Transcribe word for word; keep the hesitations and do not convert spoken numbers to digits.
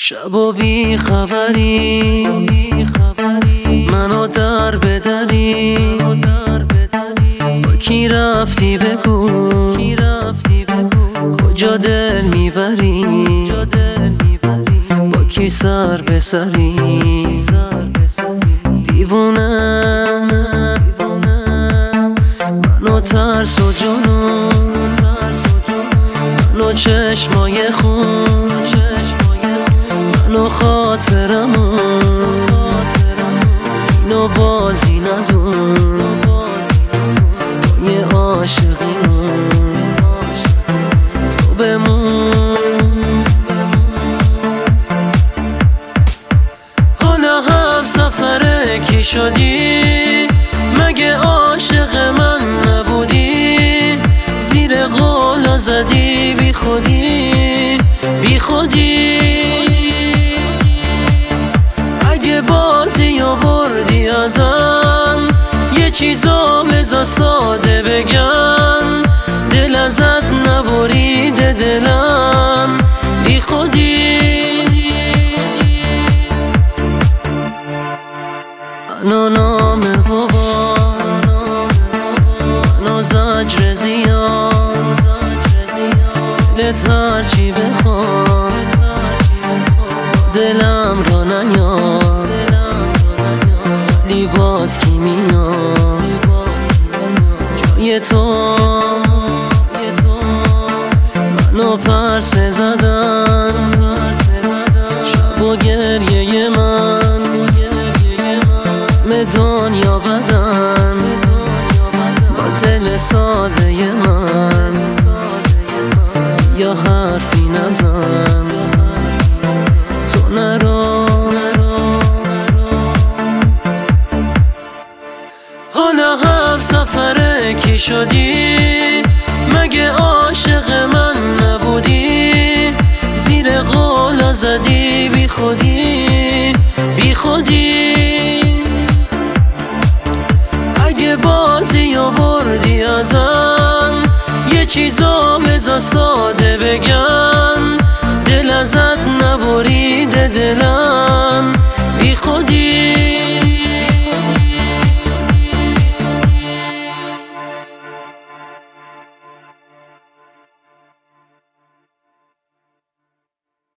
شب و بی خبری منو در بدری، با کی رفتی بگو، کجا دل میبری، با کی سر به سری. دیوونه منو ترس و جنون، منو چشمای خون، منو خاطرمون، اینو بازی ندون، تو یه عاشقیمون، تو بمون. حالا هم سفره کی شدی، مگه عاشق من نبودی، زیر قولا زدی بی خودی بی خودی. اگه بازی و بردی ازم، یه چیزا بذار ساده بگم، دل ازت نبریده دلم بی خودی. منو نام بابا، منو زجر زیاد، دلت هرچی بخواد دلم را نیاد، لیباز کی میاد جای تو، منو پرسه زدن شب و گریه من، به دنیا بدن با دل ساده من، یا حرفی نزن تو نرو. حالا هم سفره کی شدی، مگه عاشق من نبودی، زیر قولا زدی بی خودی بی خودی. اگه بازی و بردی ازم، یه چیزا بذار ساده بگم، دل ازت نبریده دلم بی خودی.